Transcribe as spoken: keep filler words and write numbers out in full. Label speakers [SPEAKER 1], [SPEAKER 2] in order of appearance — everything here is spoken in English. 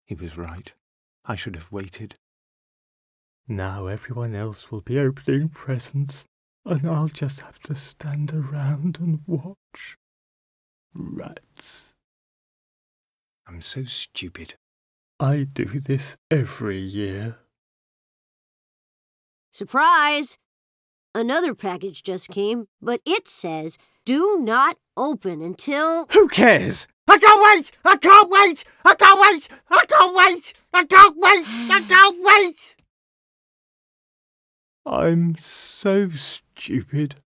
[SPEAKER 1] He was right. I should have waited.
[SPEAKER 2] Now everyone else will be opening presents, and I'll just have to stand around and watch. Rats.
[SPEAKER 1] I'm so stupid.
[SPEAKER 2] I do this every year.
[SPEAKER 3] Surprise! Another package just came, but it says, do not open until...
[SPEAKER 2] Who cares? I can't wait! I can't wait! I can't wait! I can't wait! I can't wait! I can't wait! I'm so stupid.